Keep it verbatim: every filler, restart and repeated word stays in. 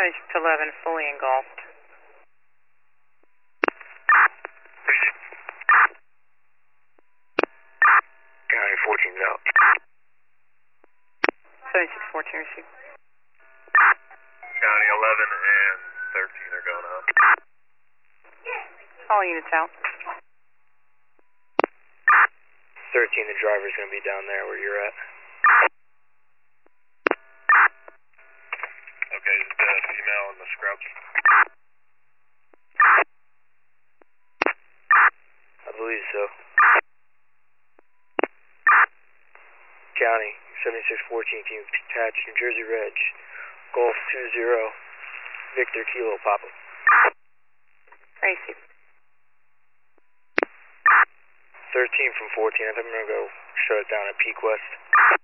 seventy-six eleven, fully engulfed. County fourteen's out. seventy-six fourteen, receive. County eleven and thirteen are going up. All units out. thirteen, the driver's going to be down there where you're at. Okay, is the female in the scrubs? I believe so. County, seventy-six fourteen, can you attach New Jersey Reg, Golf two zero, Victor Kilo Papa. Receive. thirteen from fourteen, I think I'm going to go shut it down at Peak West.